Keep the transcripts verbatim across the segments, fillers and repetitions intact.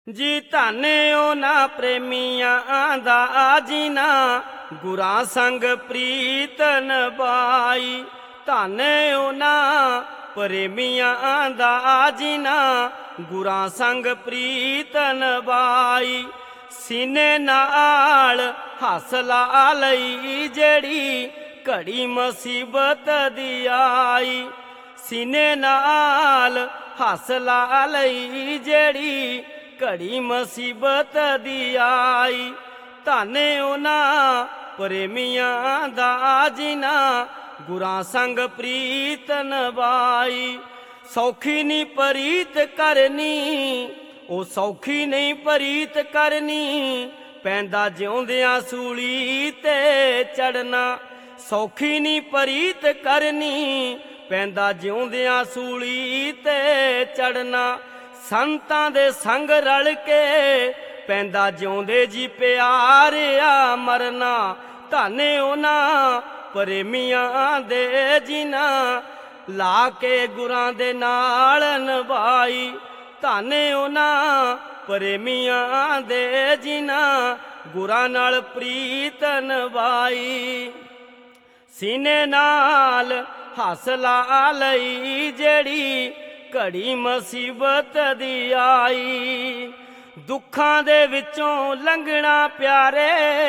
जी धन उन्हां प्रेमियां दा जीना, गुरां संग प्रीत निभाई। धन उन्हां प्रेमियां दा जीना, गुरां संग प्रीत निभाई। सीने नाल हस ला लई जेड़ी घड़ी मुसीबत दी आई। सीने नाल हस ला लई जेड़ी घड़ी मुसीबत दी आई। धन उन्हां प्रेमियां दा जीना, गुरां संग प्रीत निभाई। सौखी नहीं प्रीत करनी, ओ सौखी नहीं प्रीत करनी, पैंदा जिउंदियां सूली ते चढ़ना। सौखी नहीं प्रीत करनी, पैंदा जिउंदियां सूली ते चढ़ना। संतां दे संग रल के पैंदा जिउंदे जी प्यारिया मरना। धन उन्हां प्रेमियां दे जीना, ला के गुरां दे नाल निभाई। धन उन्हां प्रेमियां दे जीना, गुरां नाल प्रीत निभाई। सीने नाल हस ला लई जेड़ी घड़ी मुसीबत दी आई। दुखां दे विचों लंघना प्यारे,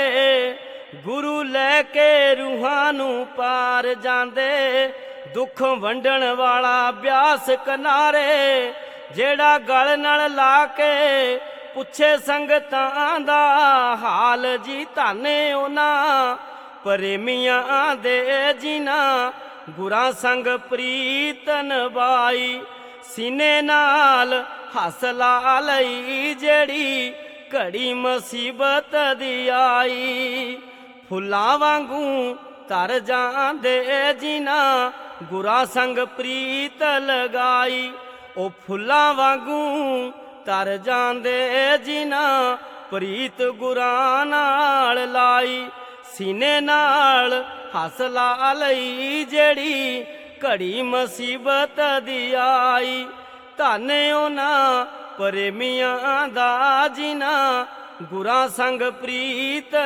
गुरु लैके रूहां नूं पार जांदे। दुख वंडण वाला ब्यास किनारे, जेड़ा गल नाल ला के पुछे संगतां दा हाल जी। धन उन्हां प्रेमियां दे जीना, गुरां संग प्रीत निभाई। सीने नाल हस ला लई जेड़ी घड़ी मुसीबत दी आई। फुल्लां वांगू तर जांदे जीना, गुरां संग प्रीत लगाई। ओ फुल्लां वांगू तर जांदे जीना, प्रीत गुरां नाल लाई। सीने नाल हस ला लई जेड़ी घड़ी मुसीबत दी आई। धन उन्हां प्रेमियां दा जीना, गुरां संग प्रीत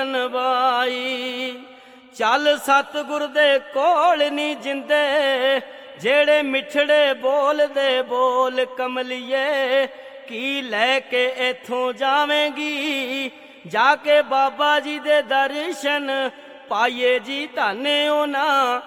निभाई। चल सतगुर दे कोल नी जिंदे, जेड़े मिठड़े बोल दे बोल कमलिए। की लैके इथों जावेंगी, जाके बाबा जी दे दर्शन पाइए जी। धन उन्हां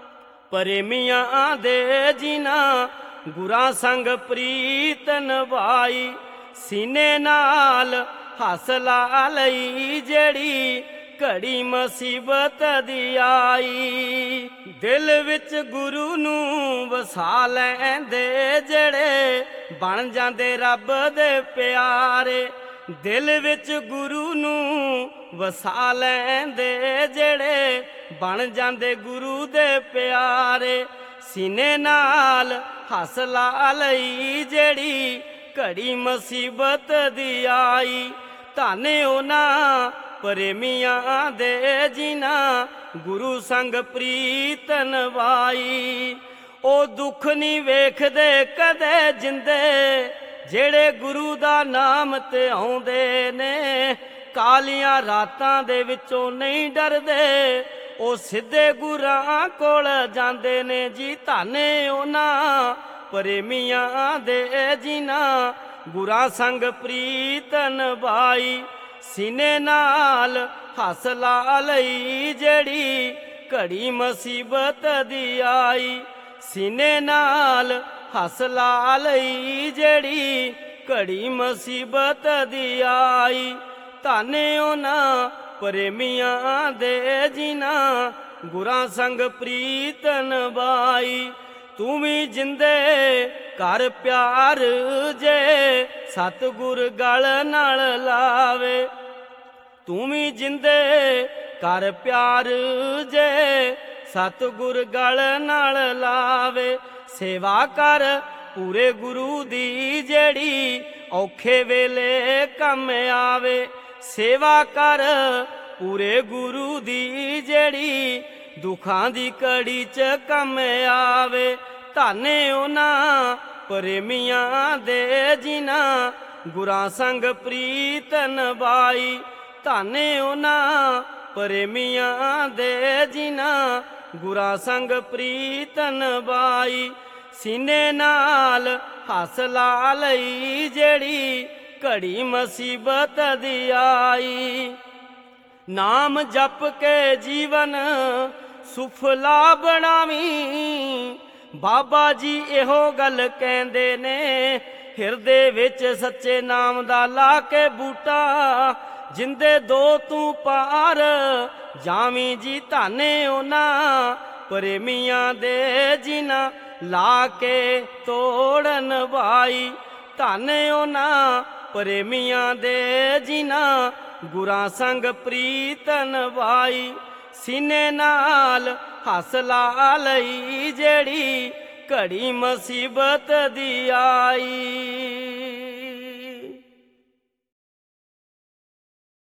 प्रेमियां दे जीना, गुरां संग प्रीत निभाई। सीने नाल हस ला लई जेड़ी घड़ी मुसीबत दी आई। दिल विच गुरु नूं वसा लैंदे जेड़े बन जांदे रब दे प्यारे। दिल विच गुरु नूं वसा लैंदे जेड़े बन जांदे गुरु दे प्यारे। सीने नाल हस ला लई जेड़ी घड़ी मुसीबत दी आई। धन उन्हां प्रेमियां दे जीना, गुरु संग प्रीत निभाई। ओ दुख नी वेखदे कदे जिंदे, जेड़े गुरु दा नाम ते आउंदे ने। कालियां रातां दे विचों नहीं डरदे, ओ सिद्धे गुरां कोल जांदे ने जी। धन उन्हां प्रेमियां दे जीना, गुरां संग प्रीत निभाई। सीने नाल हस ला लई जेड़ी घड़ी मुसीबत दी आई। सीने नाल हस ला लई जेड़ी घड़ी मुसीबत दी आई। धन उन्हां प्रेमियां दे जीना, गुरां संग प्रीत निभाई। तू भी जिंदे कर प्यार जे सतगुर गल नाल लावे। तू भी जिंदे कर प्यार जे सतगुर गल नाल लावे। सेवा कर पूरे गुरु दी जेड़ी औखे वेले कम आवे। सेवा कर पूरे गुरु दी जेड़ी दुखां दी कड़ी च कम आवे। धन उन्हां प्रेमियां दे जिन्हां ਗੁਰਾਂ ਸੰਗ ਪ੍ਰੀਤ ਨਿਭਾਈ। ਧੰਨ ਉਹਨਾਂ ਪ੍ਰੇਮੀਆਂ ਦੇ ਜਿਨ੍ਹਾਂ ਗੁਰਾਂ ਸੰਗ ਪ੍ਰੀਤ ਨਿਭਾਈ। ਸੀਨੇ ਨਾਲ ਹੱਸ ਲਾ ਲਈ ਜਿਹੜੀ ਘੜੀ ਮੁਸੀਬਤ ਦੀ ਆਈ। ਨਾਮ ਜਪ ਕੇ ਜੀਵਨ ਸੁਫਲਾ ਬਣਾਵੀਂ, ਬਾਬਾ ਜੀ ਇਹੋ ਗੱਲ ਕਹਿੰਦੇ ਨੇ। ਹਿਰਦੇ ਵਿੱਚ ਸੱਚੇ ਨਾਮ ਦਾ ਲਾ ਕੇ ਬੂਟਾ, ਜਿੰਦੇ ਦੋ ਤੂੰ ਪਾਰ ਜਾਵੀਂ ਜੀ। ਧੰਨ ਉਹਨਾਂ ਪ੍ਰੇਮੀਆਂ ਦੇ ਜਿਨ੍ਹਾਂ ਲਾ ਕੇ ਤੋੜ ਨਿਭਾਈ। ਧੰਨ ਉਹਨਾਂ ਪ੍ਰੇਮੀਆਂ ਦੇ ਜਿਨ੍ਹਾਂ ਗੁਰਾਂ ਸੰਗ ਪ੍ਰੀਤ ਨਿਭਾਈ। ਸੀਨੇ ਨਾਲ ਹੱਸ ਲਾ ਲਈ ਜਿਹੜੀ ਘੜੀ ਮੁਸੀਬਤ ਦੀ ਆਈ।